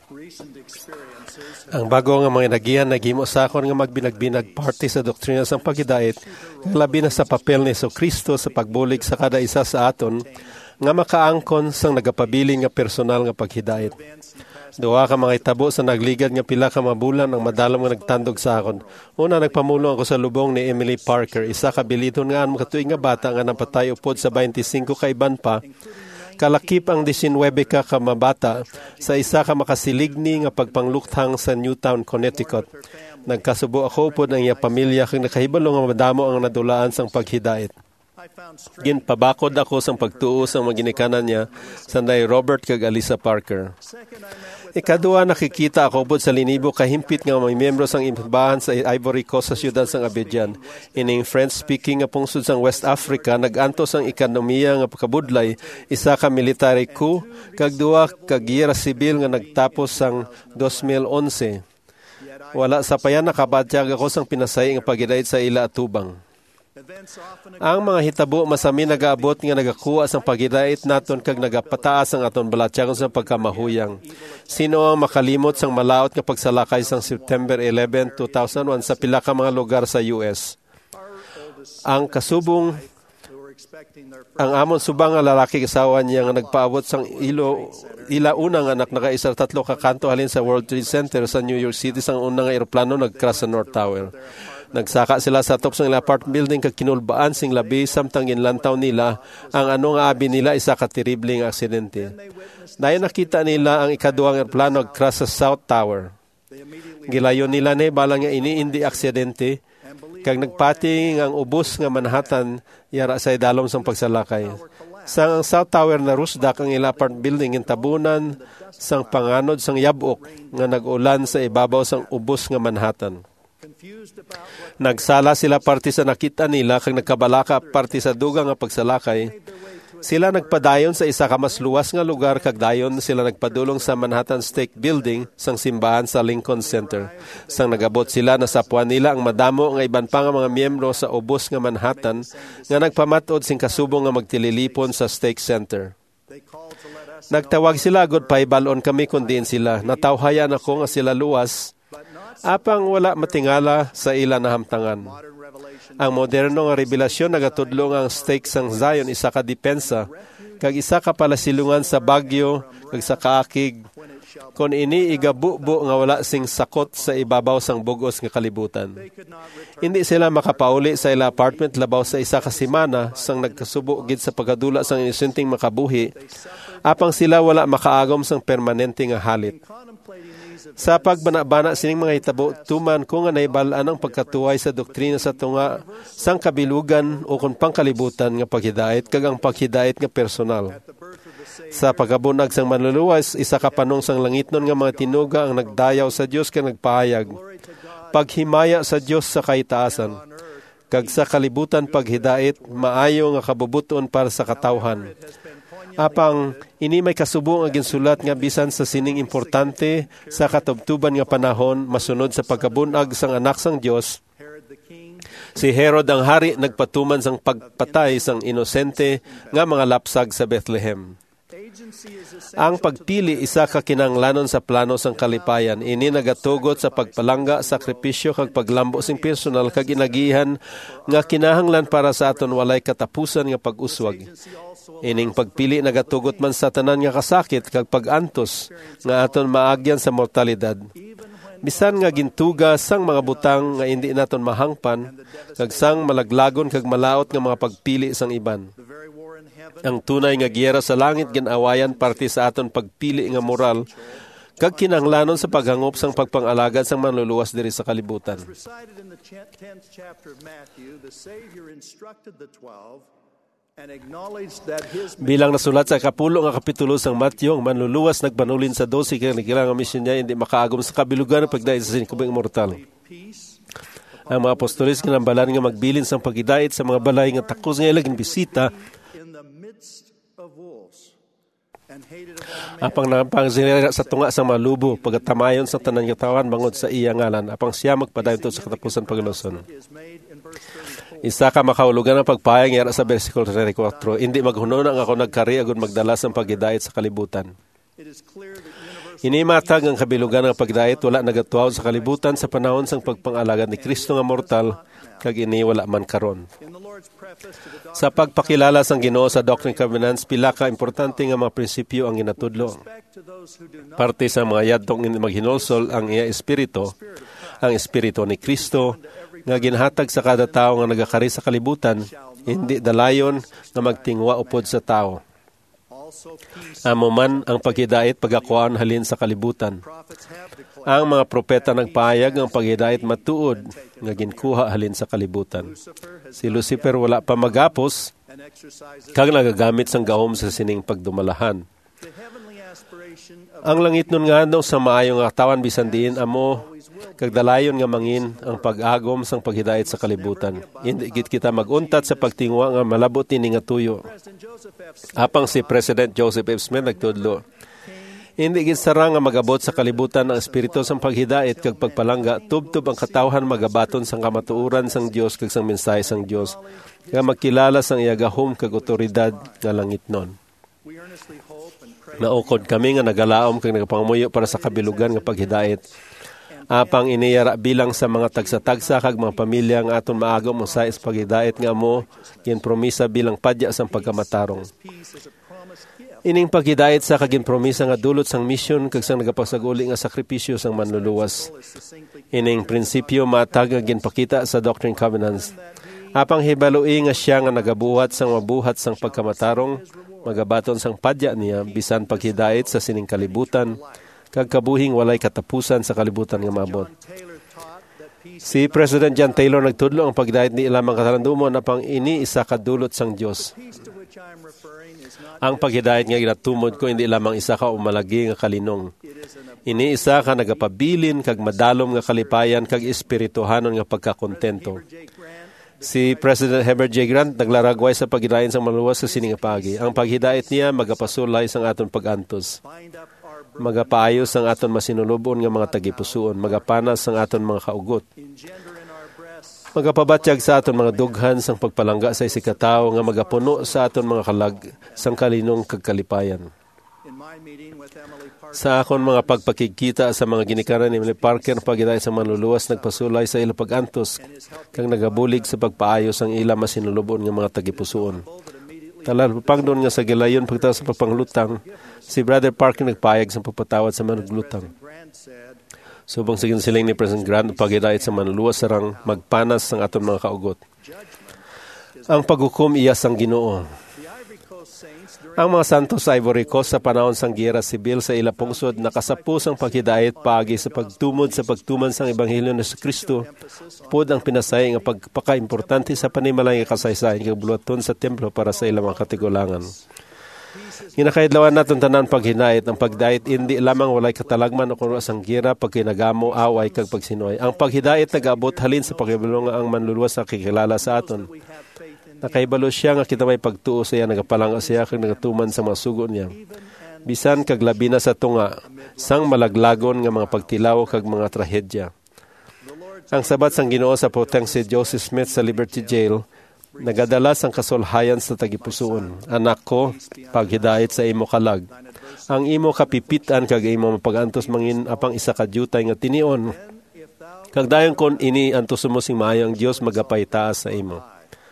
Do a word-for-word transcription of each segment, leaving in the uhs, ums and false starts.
Ang bago nga mga inagihan naghimo sa akon nga magbinag-binag party sa doktrina sang paghidait, labi na sa papel ni Jesucristo sa pagbulig sa kada isa sa aton nga makaangkon sang nagapabiling nga personal nga paghidait. Duha ka mga itabo sa nagligad nga pila ka mabulan ang madalam nga nagtandog sa akon. Una, nagpamulong ako sa lubong ni Emily Parker, isa ka biliton nga ang makatuig nga bata nga napatay upod sa twenty-five ka iban pa. Kalakip ang nineteen ka ka mabata sa isa ka makasiligni nga pagpangluktang sa Newtown, Connecticut. Nagkasubo ako upod ang iya pamilya kag nakahibalo nga madamo ang nadulaan sang paghidait. Ginpabakod ako sang pagtuo sang maginikanan niya sanday Robert kag Alisa Parker. Ikaduha, nakikita ako upod sa linibo kahimpit nga mga miyembro sang imbahan sa Ivory Coast sa siyudad sang Abidjan. Ining French-speaking nga pungsod sang West Africa, nag-antos ang ekonomiya nga pakabudlay, isa ka military coup, kag duha ka giyera sibil nga nagtapos sang twenty eleven. Wala sa payan nakabadyag ako sang pinasay nga paghidait sa ila atubang. Ang mga hitabo masami nagaabot nga nagakuha sang paghidait naton kag nagapataas ang aton balatyagon sa pagkamahuyang. Sino ang makalimot sang malaot nga pagsalakay sang September eleventh, two thousand one sa pila ka mga lugar sa U S? Ang kasubong ang amon subang nga lalaki kasawa niya nga nagpaabot sang ilo ila unang anak nakaisa tatlo ka kanto halin sa World Trade Center sa New York City sang unang nga eroplano nagcrash sa North Tower. Nagsaka sila sa top sang apartment building kag kinulbaan sing labi samtang ginlantaw nila ang ano nga abi nila isa ka terribleng aksidente. Dayon nakita nila ang ikaduhang eroplano nagcrash sa South Tower. Gilayon nila ni balang nga ini indi aksidente kag nagpati ang ubos nga Manhattan yara sa idalom sang pagsalakay. Sang ang South Tower na rusdak ang ila apartment building in tabunan sang panganod sang yabok nga nag-ulan sa ibabaw sang ubos nga Manhattan. Nagsala sila parte sa nakita nila kag nagkabalaka parte sa dugang nga pagsalakay. Sila nagpadayon sa isa ka mas luwas nga lugar kag dayon sila nagpadulong sa Manhattan State Building sang simbahan sa Lincoln Center. Sang nagabot sila nasapuan nila ang madamo nga iban pa nga mga miyembro sa ubos nga Manhattan nga nagpamatod sing kasubong nga magtililipon sa State Center. Nagtawag sila agud paibalon kami kun diin sila. Natawhayan ako nga sila luwas apang wala matingala sa ila nahamtangan. Ang moderno nga revelasyon nagatudlo nga ang stake sang Zion isa ka depensa kag isa ka palasilungan sa bagyo kag sa kaakig kon ini igabubo nga wala sing sakot sa ibabaw sang bugos nga kalibutan. Hindi sila makapauli sa ila apartment labaw sa isa ka semana sang nagkasubo gid sa pagdula sang inusenting makabuhi apang sila wala makaagom sang permanente nga halit. Sa pagbanabana sining mga hitabo tuman ko nga naibal-an ang pagkatuway sa doktrina sa tunga sang kabilugan o kung pangkalibutan nga paghidait kag ang paghidait nga personal. Sa pagabunag sang manluluwas, isa ka panong sang langitnon nga mga tinuga ang nagdayaw sa Dios kag nagpahayag. Paghimaya sa Dios sa kaitaasan. Kag sa kalibutan paghidait, maayo nga kabubuton para sa katawhan. Apang ini may kasubong ang ginsulat nga bisan sa sining importante sa katubtuban nga panahon masunod sa pagkabunag sang anak sang Dios. Si Herod ang hari nagpatuman sang pagpatay sang inosente nga mga lapsag sa Bethlehem. Ang pagpili isa ka kinahanglanon sa plano sang kalipayan. Ini nagatugot sa pagpalangga, sakripisyo kag paglambo sing personal kag inagihan nga kinahanglan para sa aton walay katapusan nga pag-uswag. Ining pagpili nagatugot man sa tanan nga kasakit kag pag-antos nga aton maagyan sa mortalidad. Bisan nga gintuga sang mga butang nga hindi naton mahangpan kag sang malaglagon kag malaot nga mga pagpili sang iban. Ang tunay nga giyera sa langit ginawayan parte sa aton pagpili nga moral kag kinahanglanon sa paghangop sang pagpangalagad sang manluluwas diri sa kalibutan. Bilang nasulat sa kapulo nga kapitulo sang Mateo, ang manluluwas nagpanulin sa twelve kag nagilang nga misyon niya hindi makaagom sa kabilugan ng pagdait sa sinikubing immortal. Ang mga apostolis kinambalan nga magbilin sang paghidait sa mga balay nga takos nga ilang bisita apang napangsinira sa tunga sa malubo pagtamayon sa tanan katawan bangod sa iya ngalan apang siya magpadayon sa katapusan pagluson. Isa ka makahulugan ng pagpayang yara sa versikulo thirty-four. Hindi maghunon ang ako nagkari agud magdala sa paghidait sa kalibutan. Inimatag ang kabilugan nga pagdait wala nagatuaw sa kalibutan sa panahon sang pagpangalagad ni Kristo nga mortal kag ini wala man karon. Sa pagpakilala sang Ginoo sa Doctrine and Covenants, pila ka importante nga mga prinsipyo ang ginatudlo. Parte sa mga yadtong maghinulsol ang iya espiritu, ang espiritu ni Kristo nga ginhatag sa kada tawo nga nagakari sa kalibutan, hindi dalayon nga magtingwa upod sa tawo. Amo man ang paghidait pagakuan halin sa kalibutan. Ang mga propeta nagpahayag ang paghidait matuod nga ginkuha halin sa kalibutan. Si Lucifer wala pa magapos kag nagagamit sang gahom sa sining pagdumalahan. Ang langit nun nga no sa maayong katawan bisan diin amo kag dalayon nga mangin ang pag-agom sang paghidait sa kalibutan. Hindi gid kita maguntat sa pagtingwa nga malabot ini nga tuyo. Apang si President Joseph F. Smith nagtudlo, hindi gid sarang nga magabot sa kalibutan ang espiritu sang paghidait kag pagpalangga tubtob ang katawhan magabaton sang kamatuoran sang Dios kag sang mensahe sang Dios nga magkilala sang iya gahom kag otoridad nga langitnon. Naukod kami nga nagalaom kag nagapangamuyo para sa kabilugan nga paghidait. Apang iniyara bilang sa mga tagsa-tagsa kag mga pamilya nga aton maagom ang sa paghidait nga mo ginpromisa bilang padya sang pagkamatarong. Ining paghidait sa kaginpromisa nga dulot sang misyon kag sang nagapasaguli nga sakripisyo sang manluluwas. Ining prinsipyo matag nga ginpakita sa Doctrine and Covenants. Apang hibaloi nga siya nga nagabuhat sang mabuhat sang pagkamatarong, magabaton sang padya niya bisan paghidait sa sining kalibutan, kag kabuhing walay katapusan sa kalibutan nga maabot. Si President John Taylor nagtudlo ang paghidait ni ilamang katalandumon na pang ini isa kadulot sang Dios. Ang paghidait nga ginatumod ko hindi lamang isa ka umalagi nga kalinong. Ini isa ka nagapabilin kag madalom nga kalipayan kag espirituhanon nga pagkakontento. Si President Herbert J. Grant naglaragway sa paghidayon sang maluwas sa sining pagi. Ang paghidait niya magapasulay sang aton pagantos. Magapaayos ang aton masinulubon nga mga tagipusoon, magapanas ang aton mga kaugot. Magapabatyag sa aton mga dughan sang pagpalangga sa isikataw nga magapuno sa aton mga kalag sang kalinong kagkalipayan. Sa akon mga pagpakikita sa mga ginikanan ni Emily Parker, paghidayon sa manluluwas nagpasulay sa ila pagantos kang nagabulig sa pagpaayos ang ila masinulubon nga mga tagipusoon. Talal papangdon nga sa gilayon pagtaw sa papanglutang, si Brother Parker nagpayag sa pagpatawad sa manuglutang. Subang sa ginsiling ni President Grant, paghidait sa manluluwas sarang magpanas sang aton mga kaugot. Ang paghukom iya sang Ginoo. Ang mga santos sa Ivory Coast sa panahon sang giyera sibil sa ila pungsod nakasapos ang paghidait paagi sa pagtumod sa pagtuman sang Ebanghelyo ni Kristo pod ang pinasay nga pagpakaimportante sa panimalay nga kasaysayan kag buluhaton sa templo para sa ilang mga katigulangan. Ginakaidlawan naton tanan paghidait ang pagdait hindi lamang walay katalagman o kuno sang giyera pagkinagamo away kag pagsinoy. Ang paghidait nagaabot halin sa pagibalo nga ang manluluwas sa kikilala sa aton. Nakaibalo siya nga kita may pagtuo sa iya, nagapalanga siya kag nagatuman sa mga sugo niya. Bisan kag labi na sa tunga, sang malaglagon nga mga pagtilaw kag mga trahedya. Ang sabat sang Ginoo sa poteng si Joseph Smith sa Liberty Jail, nagadala sang kasulhayan sa tagipusoon. Anak ko, paghidait sa imo kalag. Ang imo kapipitan kag imo mapagantos mangin apang isa ka jutay nga tinion. Kag dayon kon ini antos mo sing maayong Dios magapay taas sa imo.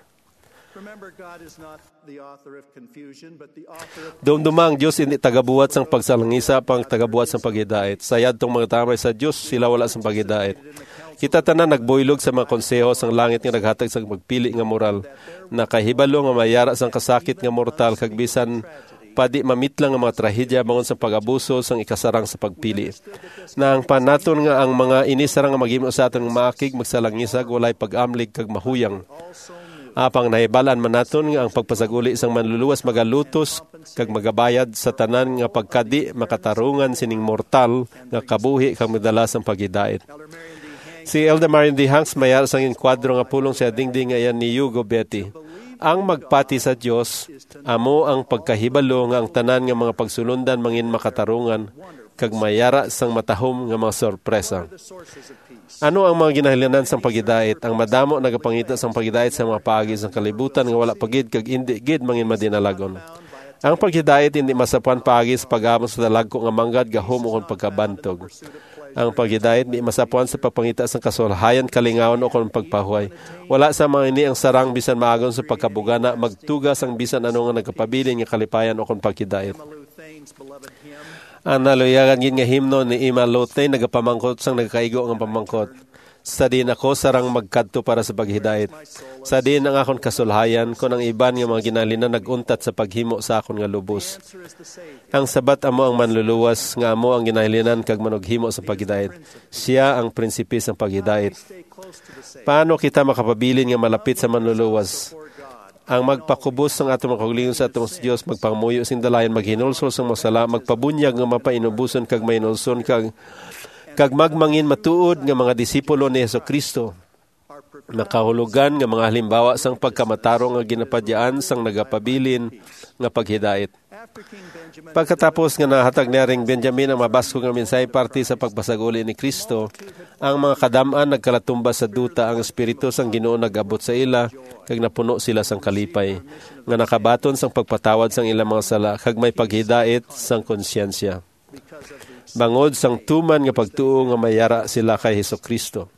Dumduma ang Diyos hindi tagabuhat sang pagsalangisa pang tagabuhat sang paghidait. Sayad tong mga tamay sa Diyos, sila wala sang paghidait. Kita tanan nagboylog sa mga konseho sang langit nga naghatag sang magpili nga moral. Nakahibalo nga mayara sang kasakit nga mortal kag bisan padi mamitlang nga mga trahedya bangon sa pag-abuso sang ikasarang sa pagpili. Na ang panaton nga ang mga inisarang nga maghimo sa aton nga maakig magsalangisag walay pag-amlig kag mahuyang. Apang nahibalaan man naton nga ang pagpasaguli sang manluluwas magalutos kag magabayad sa tanan nga pagkadi makatarungan sining mortal nga kabuhi kag madala sang paghidait. Si Elder Marion D. Hanks mayar sang inkwadro nga pulong sa dingding nga yan ni Hugo Betty. Ang magpati sa Dios amo ang pagkahibalo nga ang tanan nga mga pagsulundan mangin makatarungan kag mayara sang matahom nga mga sorpresa. Ano ang mga ginahilinan sang paghidait? Ang madamo nagapangita sang paghidait sa mga paagi sang kalibutan nga wala pagid kag indi gid mangin madinalagon. Ang paghidait hindi masapuan paagi sa pag-amon sa dalagko nga manggad gahom o kon pagkabantog. Ang paghidait hindi masapuan sa pagpangita sa kasulhayan, kalingawan o kon pagpahuay. Wala sa mga ini ang sarang bisan maagon sa pagkabugana, magtugas ang bisan ano nga nagkapabilin nga kalipayan o kon paghidait. Ang naluyagan gin nga himno ni Ima Lotay nagapamangkot sang nagkaigo ang pamangkot. Sa din ako sarang magkadto para sa paghidait. Sa din ang akon kasulhayan kung ang iban nga mga ginalinan naguntat sa paghimo sa akon nga lubos. Ang sabat amo ang manluluwas nga amo ang ginahilinan kag manughimo sa paghidait. Siya ang prinsipe sa paghidait. Paano kita makapabilin nga malapit sa manluluwas? Ang magpakubos ng atong makaulingon sa atong Diyos, magpangamuyo sing dalayan, maghinulsol sa masala, magpabunyag nga mapainubuson kag mainulson kag kag magmangin matuod nga mga disipulo ni Hesukristo. Nakahulugan nga mga halimbawa sang pagkamatarong nga ginapadyaan sang nagapabilin nga paghidait. Pagkatapos nga nahatag na ring Benjamin ang mabasko nga mensahe parte sa pagpasaguli ni Kristo, ang mga kadam-an nagkalatumba sa duta, ang espiritu sang Ginoo nagabot sa ila kag napuno sila sang kalipay nga nakabaton sang pagpatawad sang ilang mga sala kag may paghidait sang konsyensya. Bangod sang tuman nga pagtuo nga mayara sila kay Hesukristo.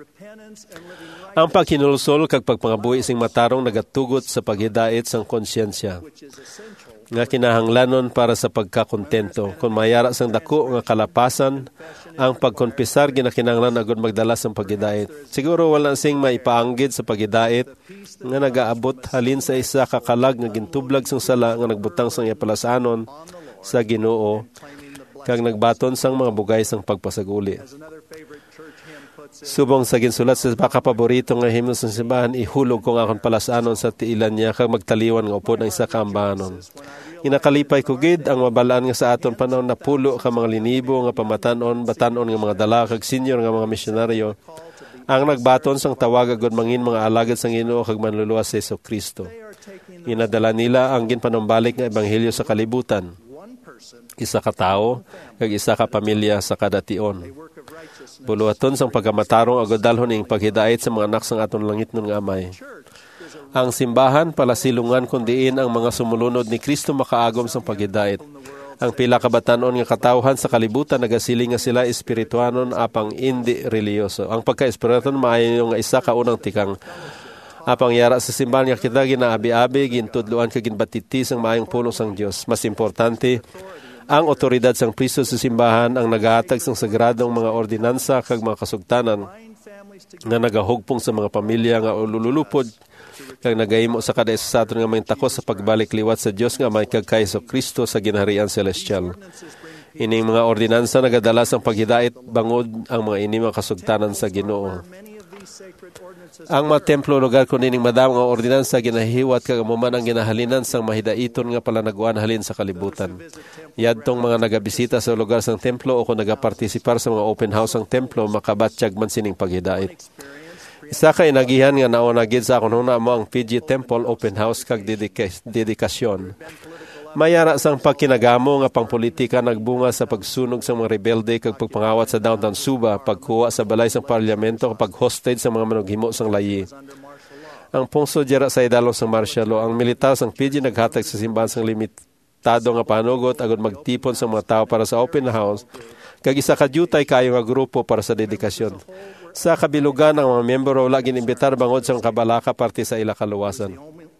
Ang paghinulsol kag pagpangabuhi sing matarong nagatugot sa paghidait sang konsyensya nga kinahanglanon para sa pagkakontento. Kung mayara sang dako nga kalapasan, ang pagkonpisar ginakinahanglan agud magdala sang paghidait. Siguro wala sing maipaanggid sa paghidait nga nagaabot halin sa isa ka kalag nga gintublag sang sala nga nagbutang sang ipalasanon sa Ginoo kag nagbaton sang mga bugay sang pagpasaguli. Subong sa ginsulat sa baka paborito nga himno sa simbahan, ihulog ko nga akong palasanon sa tiilan niya kag magtaliwan nga upod ng isa ka ambanon. Inakalipay ko gid ang mabalaan nga sa aton panahon na pulo ka mga linibo nga pamatanon, batanon nga mga dala kag senior nga mga misyonaryo ang nagbaton sang tawag agud mangin mga alagad sang Ginoo kag manluluwas sa Hesukristo. Inadala nila ang ginpanumbalik nga ebanghelyo sa kalibutan. Isa ka tao, kag isa ka pamilya sa kadation. Buluhaton sang pagkamatarong agud dalhon ing paghidait sa mga anak sang aton langit nun nga amay. Ang simbahan palasilungan kun diin ang mga sumulunod ni Kristo makaagom sang paghidait. Ang pila ka batan-on nga katawhan sa kalibutan nagasiling nga sila espirituanon apang indi reliyoso. Ang pagka-espirituanon maayo nga isa ka unang tikang apang yara sa simbahan nga kita ginaabi-abi, gintudluan kag ginbatiti sang maayong pulong sang Dios. Mas importante, ang otoridad sang pristo sa simbahan ang nagahatag sang sagradong mga ordinansa kag mga kasugtanan nga nagahugpong sa mga pamilya nga ululupod kag nagahimo sa kada isa sa aton nga may takos sa pagbalik liwat sa Dios nga may kag kay Kristo sa ginharian celestial. Ining mga ordinansa nagadala sang paghidait bangod ang mga ini mga kasugtanan sa Ginoo. Ang mga templo lugar kun ining madam nga ordinansa ginahiwat kag amuman ang ginahalinan sang mahidaiton nga palanaguan halin sa kalibutan. Yadtong mga nagabisita sa lugar sang templo o kung nagapartisipar sa mga open house sang templo makabatsyag man sining paghidait. Isa ka inagihan nga naunagid sa akon huna mo ang P G Temple open house kag dedika- dedikasyon. Mayara sang pagkinagamo nga pangpolitika nagbunga sa pagsunog sa mga rebelde kag pagpangawat sa downtown Suba, pagkuha sa balay sang parlamento kag pag-hostage sa mga manughimo sang layi. Ang pungso dira sa idalong sang martial law, ang militar sang P G naghatag sa simbahan sang limitado nga panugot agud magtipon sa mga tao para sa open house kag isa ka jutay kayo nga grupo para sa dedikasyon. Sa kabilugan ang mga miyembro wala ginimbitar bangod sa kabalaka parte sa ila kaluwasan.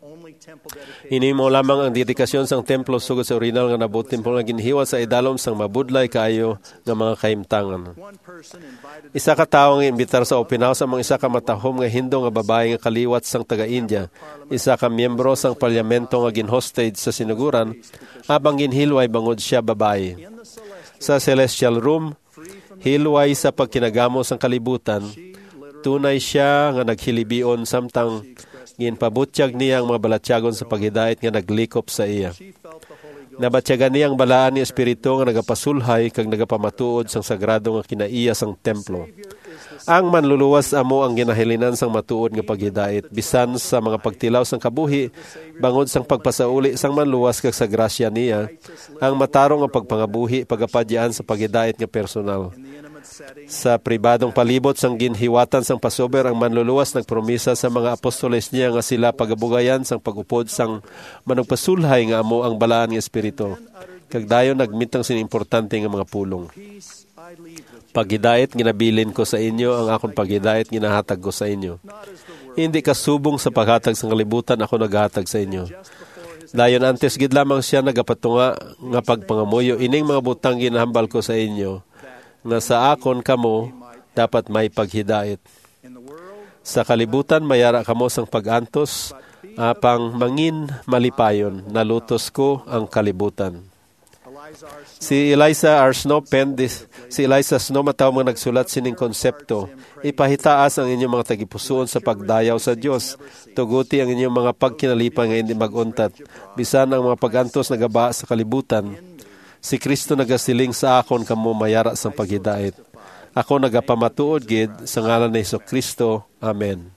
Hinimo lamang ang dedikasyon sang templo sugod sa original nga nabutin po nga ginhiwa sa idalom sang mabudlay kaayo nga mga kahimtangan. Isa ka tawo nga imbitar sa open house ang mga isa ka matahom nga Hindo nga babae nga kaliwat sang taga-India. Isa ka miyembro sang parlamento nga ginhostage sa sinuguran habang ginhilway bangod siya babae. Sa celestial room, hilway sa pagkinagamo sang kalibutan, tunay siya nga naghilibion samtang ginpabutyag niya ang mga balatyagon sa paghidait nga naglikop sa iya. Nabatyagan niya ang balaan ni Espiritu nga nagapasulhay kag nagapamatuod sang sagrado nga kinaiya sang templo. Ang manluluwas amo ang ginahilinan sang matuod nga paghidait bisan sa mga pagtilaw sang kabuhi bangod sang pagpasauli sang manluwas kag sa grasya niya ang matarong nga pagpangabuhi pagapadyaan sa paghidait nga personal. Sa pribadong palibot sang ginhiwatan sang pasober ang manluluwas nagpromisa sa mga apostoles niya nga sila pagabugayan sang pagupod sang managpasulhay nga amo ang balaan nga espiritu. Kag dayon nagmitang sin importante nga mga pulong. Paghidait ginabilin ko sa inyo ang akong paghidait ginahatag ko sa inyo. Hindi kasubong sa paghatag sa kalibutan ako naghatag sa inyo. Dayon antes gid lamang siya nagapatunga nga pagpangamuyo ining mga butang ginahambal ko sa inyo nga sa akon kamo dapat may paghidait. Sa kalibutan mayara kamo sang pagantos apang mangin malipayon nalutos ko ang kalibutan. Si Eliza R. Snow pen, si Eliza Snow mataw mga nagsulat sining konsepto. Ipahitaas ang inyong mga tagipusoon sa pagdayaw sa Diyos. Tuguti ang inyong mga pagkinalipan nga hindi maguntat. Bisan ang mga pagantos nagaba sa kalibutan. Si Kristo nagasiling sa akon kamo mayara sa paghidait. Ako nagapamatuod gid sa ngalan ni Hesus Kristo. Amen.